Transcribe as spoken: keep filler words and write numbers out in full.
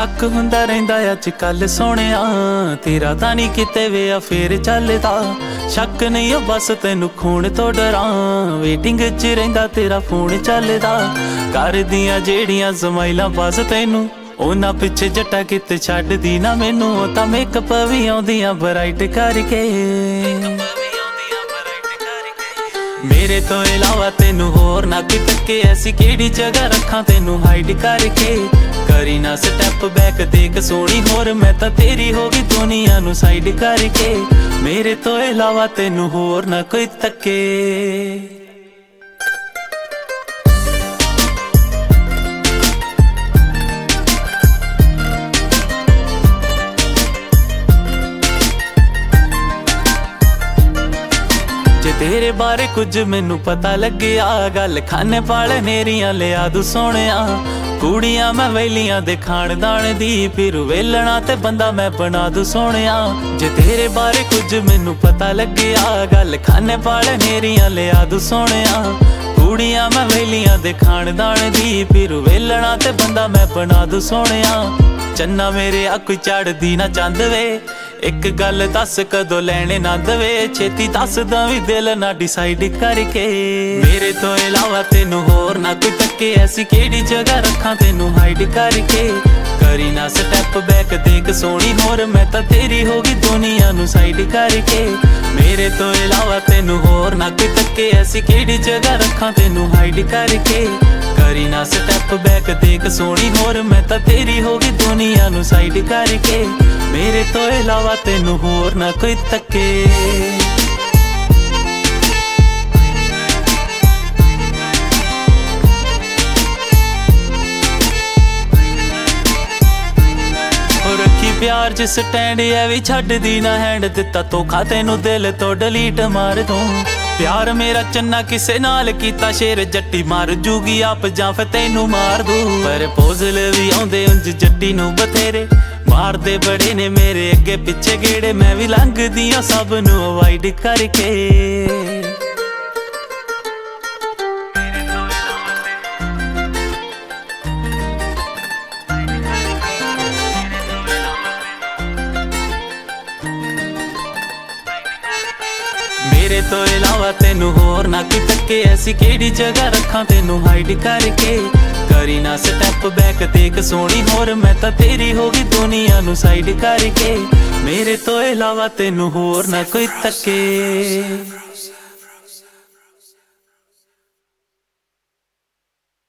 शक हुंदा रहिंदा अज कल सोहणिया तेरा तां नहीं किते वे अफेयर चलदा। शक नहीं बस तैनू खून तो डरां वेटिंग च रहिंदा तेरा फोन चलदा। करदियां जेड़ियां समाइलां बस तैनू उन्हां पिछे जट्टा किते छड्डदी ना मैनू। तां मेकअप भी आउंदियां ब्राइट करके मेरे तो इलावा तेनू होर ना कोई तके। ऐसी केड़ी जगह रखां तेनू हाइड करके। करी ना स्टैप बैक देख सोनी होर मैं तां तेरी होगी दुनिया नू साइड करके। मेरे तो इलावा तेनू होर ना कोई तके। जे तेरे बारे कुछ मैनू पता लगे आ गल खाने पाले नेरियां लिया दू सोहणिया। कुड़ियां मैं वेलियां दे खानदान दी फिर वेलना ते बंदा मैं बना दू सोहणिया। जे तेरे बारे कुछ मैनू पता लगे आ गल खाने पाले नेरियां लिया दू सोहणिया। कुड़ियां मैं वेलियां दे खानदान दी फिर वेलना ते बंदा मैं बना दू सोहणिया। चन्ना मेरे आ कोई चढ़दी ना चंद वे एक गल दस कदों लैने ना दवे। छेती दसदा भी दिल ना डिसाइड करके। मेरे तो इलावा तेनू होर ना कोई तके। ऐसी केड़ी जगह रखां तेनू हाइड करके। करी ना स्टैप बैक देख सोनी होर मैं तां तेरी होगी दुनिया नू साइड करके। मेरे तो इलावा तेनू होर ना कोई तके। ऐसी केड़ी जगह रखां तेनू हाइड करके। करी ना स्टैप बैक देख सोनी होर मैं तां तेरी होगी दुनिया नू साइड करके। मेरे तो इलावा तेनू होर ना कोई तके। रखी प्यार जिस स्टैंड है भी छड्डदी ना हैंड दिता धोखा तेनू दिल तो डिलीट मार दूं। प्यार मेरा चन्ना किसे नाल कीता शेर जट्टी मार जूगी आप जां फिर तेनू मार दूं। पर पोजल भी आउंदे उंज जट्टी नू बथेरे मारदे बड़े ने मेरे अगे पिछे गेड़े। मैं भी लंघदी आ सब नू अवॉइड करके। मेरे तो इलावा तेनू होर ना कोई तके। ऐसी केड़ी जगह रखां तेनू हाइड करके। करी ना स्टैप बैक देख सोनी होर मैं तां तेरी होगी दुनिया नू साइड करके। मेरे तो इलावा तेनू होर ना कोई तके।